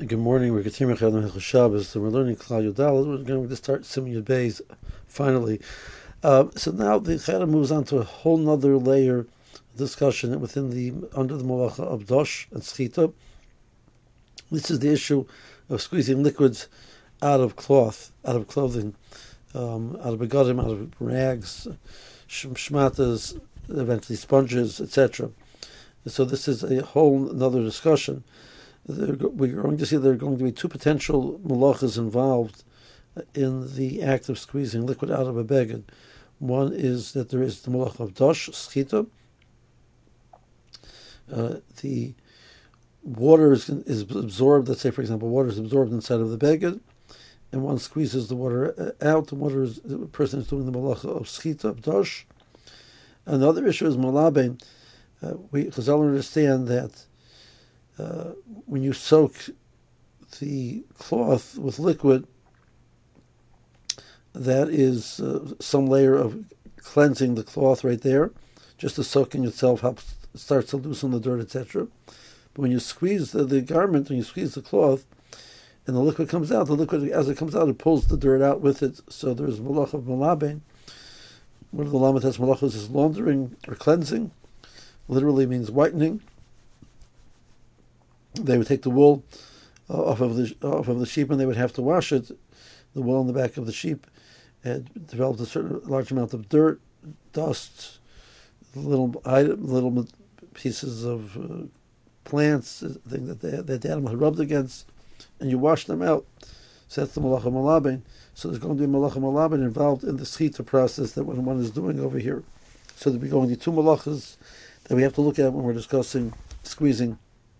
Good morning. We're continuing Chayil Shabbos, so we're learning Klal Yudal. We're going to start Siman Yud Beis finally. So now the Chayil moves on to a whole nother layer discussion within under the Malacha of Dosh and Schita. This is the issue of squeezing liquids out of cloth, out of clothing, out of begadim, out of rags, shmatas, eventually sponges, etc. So this is a whole another discussion. We're going to see there are going to be two potential malachas involved in the act of squeezing liquid out of a beged. One is that there is the malacha of dosh, schita. The water is absorbed, let's say for example, water is absorbed inside of the beged, and one squeezes the water out. The person is doing the malacha of schita, of dosh. Another issue is malaben. Chazal understand that when you soak the cloth with liquid, that is some layer of cleansing the cloth right there. Just the soaking itself starts to loosen the dirt, etc. But when you squeeze the garment, when you squeeze the cloth, and the liquid comes out, the liquid, as it comes out, it pulls the dirt out with it. So there's malach of malaben. One of the lamatas malachos is laundering or cleansing. Literally means whitening. They would take the wool off of the sheep, and they would have to wash it. The wool on the back of the sheep had developed a large amount of dirt, dust, little pieces of plants, things that the animal had rubbed against, and you wash them out. So that's the malacha malaben. So there's going to be malacha malaben involved in the schita process that one is doing over here. So there'll be going to be two malachas that we have to look at when we're discussing squeezing.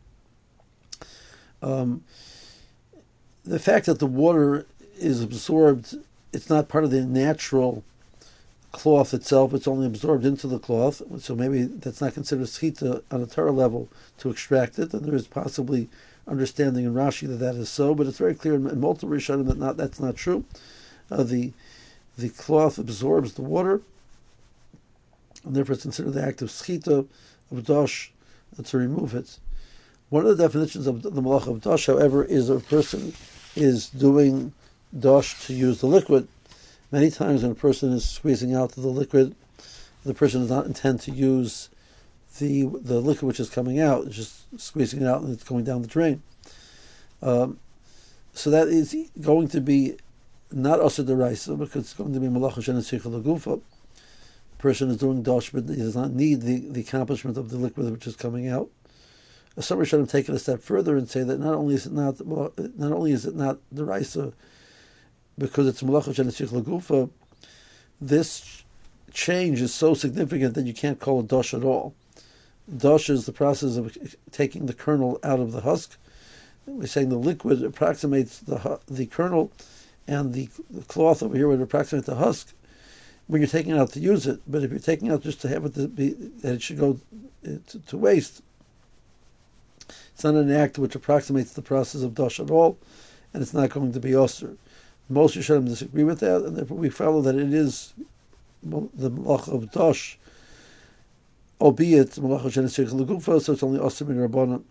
The fact that the water is absorbed, it's not part of the natural cloth itself, it's only absorbed into the cloth, so maybe that's not considered schita on a Torah level to extract it, and there is possibly understanding in Rashi that is so, but it's very clear in multiple Rishonim that that's not true. The cloth absorbs the water, and therefore it's considered the act of schita, of dosh, to remove it. One of the definitions of the malach of dosh, however, is a person is doing dosh to use the liquid. Many times when a person is squeezing out the liquid, the person does not intend to use the liquid which is coming out. It's just squeezing it out and it's going down the drain. So that is going to be not asur d'oraisa, because it's going to be malacha she'eina l'gufa. The person is doing dosh, but he does not need the accomplishment of the liquid which is coming out. Some Rishonim take it a step further and say that not only is it not d'oraisa because it's malacha she'eina l'gufa, this change is so significant that you can't call it dosh at all. Dosh is the process of taking the kernel out of the husk. We're saying the liquid approximates the kernel, and the cloth over here would approximate the husk when you're taking it out to use it. But if you're taking it out just to have it that it should go to waste, it's not an act which approximates the process of dosh at all, and it's not going to be osur. Most Rishonim disagree with that, and therefore we follow that it is the malach of dosh, albeit malacha she'eina l'gufa, so it's only osur min rabbanan.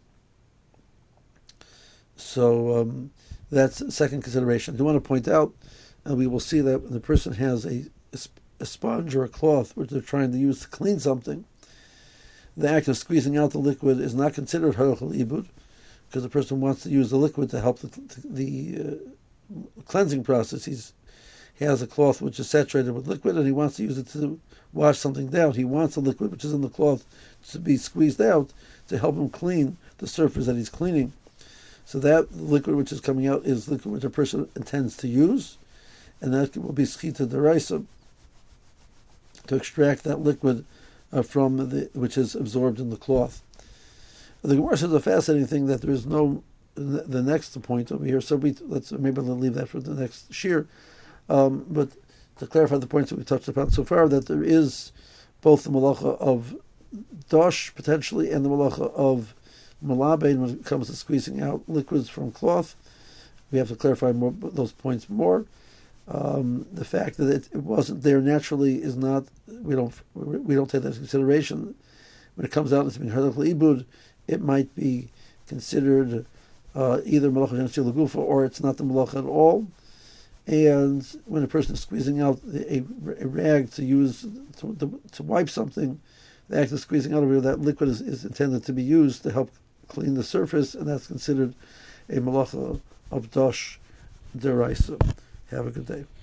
So that's the second consideration. I do want to point out, and we will see that when the person has a sponge or a cloth which they're trying to use to clean something, the act of squeezing out the liquid is not considered haracha l'ibud, because the person wants to use the liquid to help the cleansing process. He has a cloth which is saturated with liquid, and he wants to use it to wash something down. He wants the liquid which is in the cloth to be squeezed out to help him clean the surface that he's cleaning. So that liquid which is coming out is liquid which a person intends to use, and that will be schita d'oraisa to extract that liquid from which is absorbed in the cloth. The Gemara says a fascinating thing that there is no the next point over here. So maybe we'll leave that for the next shir. But to clarify the points that we touched upon so far, that there is both the malacha of dosh potentially and the malacha of malaben when it comes to squeezing out liquids from cloth. We have to clarify those points more. The fact that it wasn't there naturally is not. We don't take that into consideration. When it comes out as being haracha l'ibud, it might be considered either malacha shenshil lagufa or it's not the malacha at all. And when a person is squeezing out a rag to use to wipe something, the act of squeezing out of it, that liquid is intended to be used to help clean the surface, and that's considered a malacha of dosh deraisa. Have a good day.